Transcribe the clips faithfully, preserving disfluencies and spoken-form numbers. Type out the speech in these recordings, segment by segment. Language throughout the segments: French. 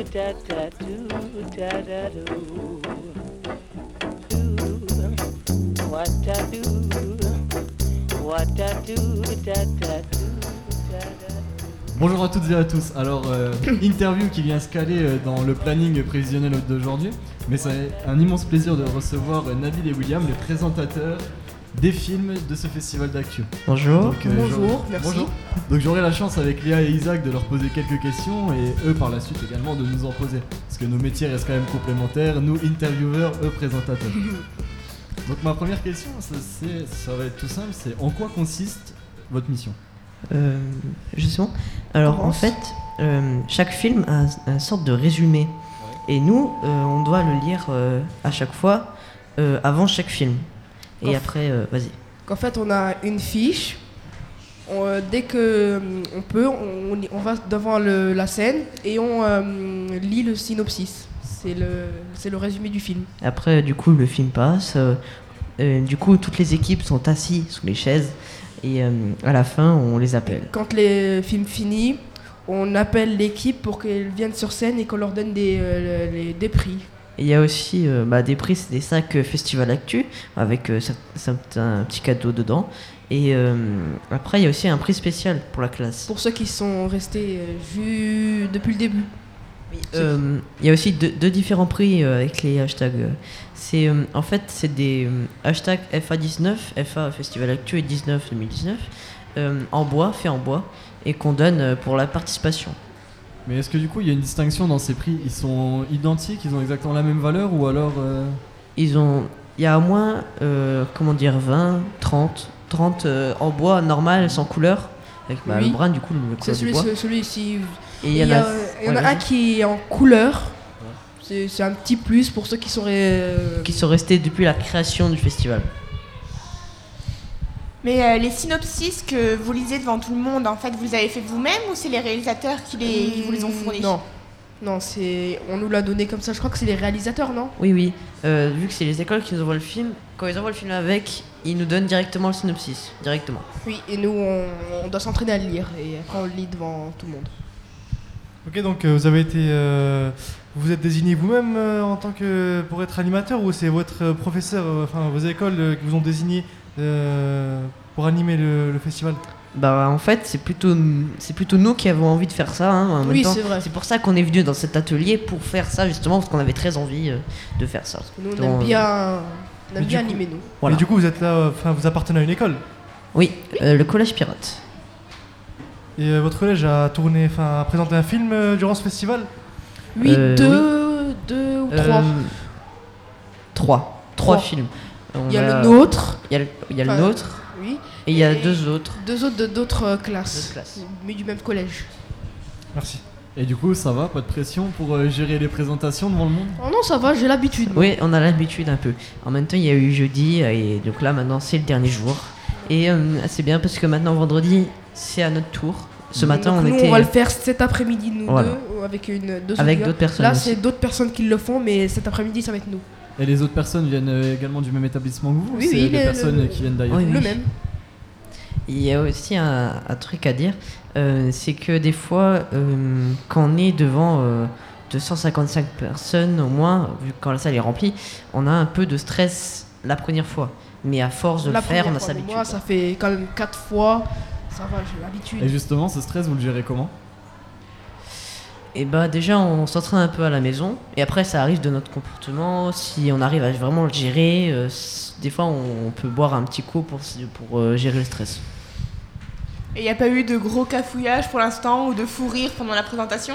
da da do da da do. What I do, what I do da da do da da. Bonjour à toutes et à tous. Alors, euh, interview qui vient se caler euh, dans le planning prévisionnel d'aujourd'hui, mais c'est un immense plaisir de recevoir euh, Nabil et William, les présentateurs des films de ce festival d'actu. Bonjour. Donc, euh, Bonjour, j'aurai- merci. Bonjour. Donc j'aurai la chance avec Léa et Isaac de leur poser quelques questions et eux par la suite également de nous en poser. Parce que nos métiers restent quand même complémentaires, nous intervieweurs, eux présentateurs. Donc ma première question, ça, c'est, ça va être tout simple, c'est en quoi consiste votre mission ? Euh, justement. Alors en Commence. fait, euh, chaque film a un- une sorte de résumé. Et nous, euh, on doit le lire euh, à chaque fois, euh, avant chaque film. Et Quand- après, euh, vas-y. qu'en fait on a une fiche. On, euh, dès que euh, on peut, on, on y- on va devant le- la scène et on euh, lit le synopsis. C'est le, c'est le résumé du film. Après, du coup, le film passe. euh, euh, du coup, toutes les équipes sont assises sous les chaises. Et euh, à la fin, on les appelle. Quand le film finit, on appelle l'équipe pour qu'elle vienne sur scène et qu'on leur donne des, euh, les- des prix. Et il y a aussi euh, bah, des prix, c'est des sacs euh, Festival Actu, avec euh, cer- certains petits cadeaux dedans. Et euh, après, il y a aussi un prix spécial pour la classe. Pour ceux qui sont restés euh, vus depuis le début. Euh, Il y a aussi deux, deux différents prix euh, avec les hashtags. euh. C'est, euh, en fait, c'est des euh, hashtags F A dix-neuf, F A Festival Actu et dix-neuf deux mille dix-neuf, euh, en bois, fait en bois, et qu'on donne euh, pour la participation. Mais est-ce que du coup il y a une distinction dans ces prix ? Ils sont identiques, ils ont exactement la même valeur ou alors... euh, Ils ont, il y a au moins, euh, comment dire, vingt, trente, trente euh, en bois normal, sans couleur, avec bah, Oui. le brun du coup, le C'est couleur du celui, bois. ce- celui-ci. Et Il il y, y en a, a, il y en a ouais, un vas-y. qui est en couleur. C'est, c'est un petit plus pour ceux qui sont. euh, qui sont restés depuis la création du festival. Mais euh, les synopsis que vous lisez devant tout le monde, en fait, vous les avez fait vous-même ou c'est les réalisateurs qui, les, qui vous les ont fournis? Non. Non, c'est. On nous l'a donné comme ça. Je crois que c'est les réalisateurs, non? Oui, oui. Euh, vu que c'est les écoles qui nous envoient le film, quand ils envoient le film avec, ils nous donnent directement le synopsis, directement. Oui, et nous, on, on doit s'entraîner à le lire. Et après, on le lit devant tout le monde. Ok, donc euh, vous avez été, euh, vous vous êtes désigné vous-même euh, en tant que pour être animateur ou c'est votre euh, professeur, euh, enfin vos écoles euh, qui vous ont désigné euh, pour animer le, le festival? Bah en fait, c'est plutôt, c'est plutôt nous qui avons envie de faire ça. Hein, en même Oui, temps. c'est vrai. C'est pour ça qu'on est venu dans cet atelier pour faire ça justement parce qu'on avait très envie euh, de faire ça. Nous, on Donc, aime bien, on Mais aime du bien coup- animer, nous. Voilà. Et du coup vous êtes là, euh, enfin vous appartenez à une école Oui, euh, le collège pirate. et euh, votre collège a tourné, enfin a présenté un film euh, durant ce festival? Oui, Euh, deux, deux ou trois. Euh, Trois. Trois Trois. films. On Il y a a- le nôtre. Il y a le, il y a le Enfin, nôtre Oui. et il y a et- deux autres. Deux autres de d'autres euh, classes. D'autres classes. Mais du même collège. Merci. Et du coup ça va, pas de pression pour euh, gérer les présentations devant le monde ? Oh non, ça va, j'ai l'habitude. moi. Oui, on a l'habitude un peu. En même temps, il y a eu jeudi et donc là maintenant c'est le dernier jour. Et euh, c'est bien parce que maintenant vendredi c'est à notre tour. Ce matin Donc on nous, était on va le faire cet après-midi, nous Voilà. deux, avec une deux avec autres d'autres gars. personnes. Là, aussi. c'est d'autres personnes qui le font, mais cet après-midi, ça va être nous. Et les autres personnes viennent euh, également du même établissement que vous ou Oui, c'est oui, des le- personnes le- qui viennent d'ailleurs ? Oui, Le oui. même. Il y a aussi un, un truc à dire, euh, c'est que des fois, euh, quand on est devant euh, deux cent cinquante-cinq personnes au moins, vu que quand la salle est remplie, on a un peu de stress la première fois. Mais à force de La le faire, on première a fois, s'habitué. mais Moi, ça fait quand même quatre fois. Ça va, j'ai l'habitude. Et justement ce stress vous le gérez comment ? Et bah déjà on s'entraîne un peu à la maison et après ça arrive de notre comportement, si on arrive à vraiment le gérer, euh, s- des fois on, on peut boire un petit coup pour, s- pour euh, gérer le stress. Et il n'y a pas eu de gros cafouillages pour l'instant ou de fou rire pendant la présentation?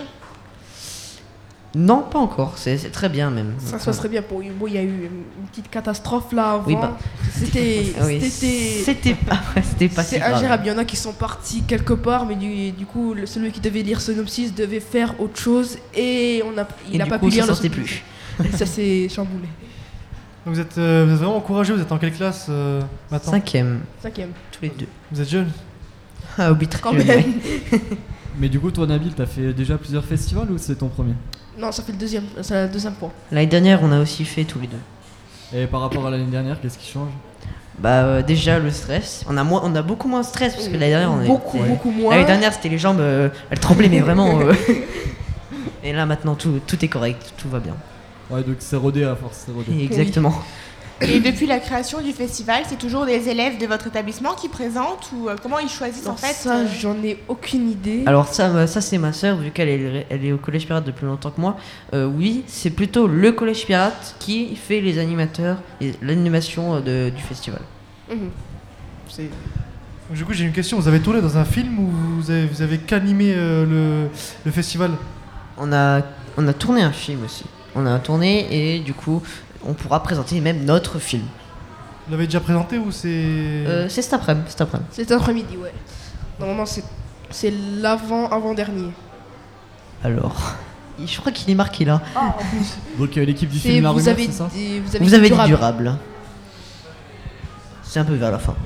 Non, pas encore, c'est c'est très bien même. Ça se passerait bien pour bon, il y a eu une petite catastrophe là avant. Oui, bah, C'était. Oui, C'était. c'était pas, c'était pas si C'est grave. ingérable. Il y en a qui sont partis quelque part, mais du, du coup, le- celui qui devait lire synopsis devait faire autre chose et on a, il Et n'a du pas coup, pu lire ça le sortait synopsis. plus. Et ça s'est chamboulé. Donc vous êtes, euh, vous êtes vraiment courageux, vous êtes en quelle classe euh, maintenant? Cinquième, Cinquième. tous les deux. Vous êtes jeune? Ah, au bitre. Quand même. Mais du coup toi Nabil t'as fait déjà plusieurs festivals ou c'est ton premier ? Non, ça fait le deuxième, c'est la deuxième fois. L'année dernière, on a aussi fait tous les deux. Et par rapport à l'année dernière, qu'est-ce qui change ? Bah euh, déjà le stress, on a moins, on a beaucoup moins de stress parce que l'année dernière on beaucoup, était- beaucoup moins. L'année dernière c'était les jambes, euh, elles tremblaient mais vraiment. euh, Et là maintenant tout, tout est correct, tout va bien. Ouais, donc c'est rodé à force, c'est rodé. Exactement. Et depuis la création du festival, c'est toujours des élèves de votre établissement qui présentent ou euh, comment ils choisissent en Alors fait ça, euh, j'en ai aucune idée. Alors ça, bah, ça c'est ma sœur, vu qu'elle est, elle est au Collège Pirate depuis plus longtemps que moi. Euh, oui, c'est plutôt le Collège Pirate qui fait les animateurs et l'animation euh, de- du festival. Mhm. C'est- Donc, du coup, j'ai une question. Vous avez tourné dans un film ou vous avez, vous avez qu'animé euh, le, le festival? On a, on a tourné un film aussi. On a tourné et du coup, on pourra présenter même notre film. Vous l'avez déjà présenté ou c'est... Euh, c'est cet après-midi. Cet après-midi. C'est cet après-midi, ouais. Normalement, c'est c'est l'avant avant dernier. Alors, je crois qu'il est marqué là. Donc euh, l'équipe du C'est film La vous Rumeur, avez c'est ça? dit, vous avez Vous dit avez durable. dit durable. C'est un peu vers la fin.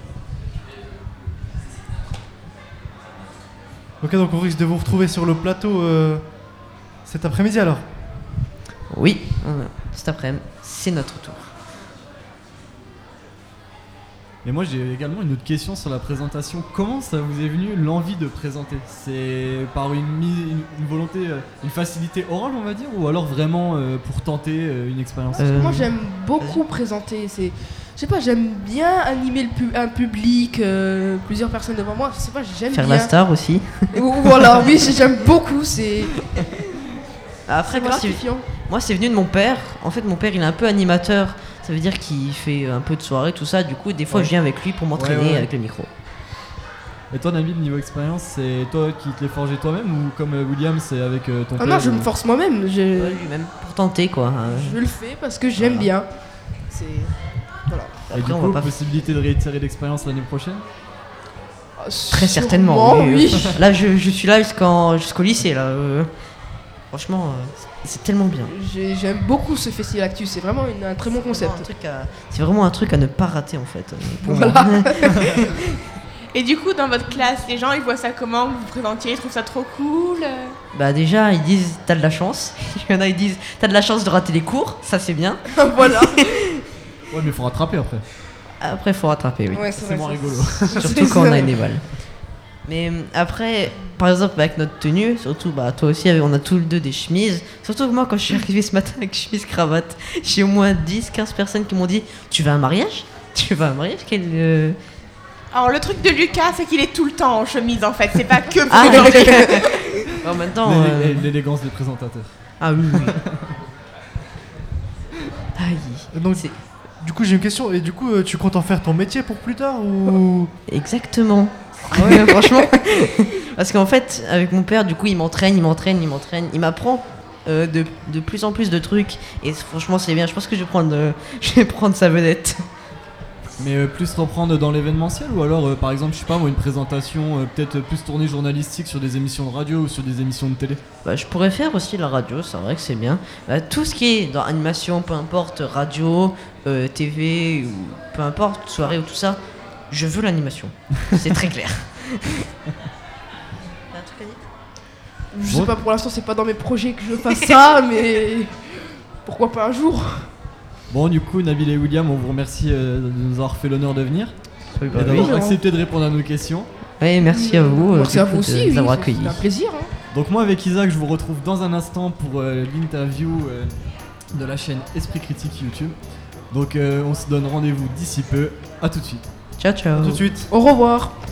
Ok, donc on risque de vous retrouver sur le plateau euh, cet après-midi alors. Oui, on a- cet après-midi, c'est notre tour. Et moi j'ai également une autre question sur la présentation. Comment ça vous est venu l'envie de présenter? C'est par une, mi- une, une volonté, euh, une facilité orale on va dire, ou alors vraiment euh, pour tenter euh, une expérience? Euh, Moi, j'aime beaucoup présenter. C'est, je sais pas, j'aime bien animer le pu- un public, euh, plusieurs personnes devant moi. Je sais pas, j'aime Faire bien. la star aussi. Ou- Voilà, oui, j'aime beaucoup. C'est Après, moi, c'est, gratifiant. moi, c'est venu de mon père. En fait, mon père, il est un peu animateur. Ça veut dire qu'il fait un peu de soirée, tout ça. Du coup, des fois, Ouais. je viens avec lui pour m'entraîner Ouais, ouais. avec le micro. Et toi Nabil, niveau expérience, c'est toi qui te l'es forgé toi-même ou comme euh, William c'est avec euh, ton Ah père non, je ou- me force moi-même. Je, Ouais, lui-même pour tenter quoi. hein. je le fais parce que j'aime Voilà. bien. C'est voilà. Et Après, du on coup, va pas- possibilité de réitérer l'expérience l'année prochaine? Ah, Très certainement. sûrement, oui. oui. Là, je, je suis là jusqu'en, jusqu'au lycée là. euh. Franchement, euh, c'est- c'est tellement bien. J'ai- J'aime beaucoup ce festival Actus. C'est vraiment une- un très bon C'est vraiment un concept. truc à- C'est vraiment un truc à ne pas rater en fait. euh, pour Voilà. moi. Et du coup, dans votre classe, les gens ils voient ça comment que vous vous présentiez, ils trouvent ça trop cool euh Bah déjà, ils disent t'as de la chance. Il y en a ils disent t'as de la chance de rater les cours, ça c'est bien. Voilà. Ouais mais faut rattraper après. Après, faut rattraper, oui. Ouais, C'est vrai, moins ça- rigolo. Surtout quand on a une éval. Mais euh, après, par exemple, avec notre tenue, surtout, bah, toi aussi, on a tous les deux des chemises. Surtout que moi, quand je suis arrivé ce matin avec chemise cravate, j'ai au moins dix quinze personnes qui m'ont dit tu vas à un mariage? Tu vas à un mariage? Quel. euh, Alors le truc de Lucas, c'est qu'il est tout le temps en chemise en fait, c'est pas que pour Ah, présenter. en même temps. L'élé- euh, L'élégance des présentateurs. Ah oui, oui. Aïe. Et donc, C'est- du coup, j'ai une question. Et du coup, euh, tu comptes en faire ton métier pour plus tard ou... Exactement. Ouais, franchement. Parce qu'en fait, avec mon père, du coup, il m'entraîne, il m'entraîne, il m'entraîne, il m'apprend euh, de, de plus en plus de trucs. Et franchement, c'est bien. Je pense que je vais prendre, euh, je vais prendre sa vedette. Mais euh, plus reprendre dans l'événementiel ou alors euh, par exemple je sais pas moi une présentation euh, peut-être plus tournée journalistique sur des émissions de radio ou sur des émissions de télé? Bah, je pourrais faire aussi la radio, c'est vrai que c'est bien. Bah, tout ce qui est dans animation, peu importe, radio, euh, T V, ou peu importe, soirée ou tout ça, je veux l'animation. C'est très clair. T'as un truc à dire ? Je sais pas, pour l'instant, c'est pas dans mes projets que je fasse ça, mais pourquoi pas un jour. Bon du coup Nabil et William on vous remercie euh, de nous avoir fait l'honneur de venir Oui, et bah d'avoir oui. oui. accepté de répondre à nos questions. Ouais, merci à vous. euh, Merci à du coup, vous de aussi, nous oui, avoir c'est- accueillis. c'est un plaisir. Hein. Donc moi avec Isaac je vous retrouve dans un instant pour euh, l'interview euh, de la chaîne Esprit Critique YouTube. Donc euh, on se donne rendez-vous d'ici peu, à tout de suite. Ciao, ciao. Tout de suite. Au revoir.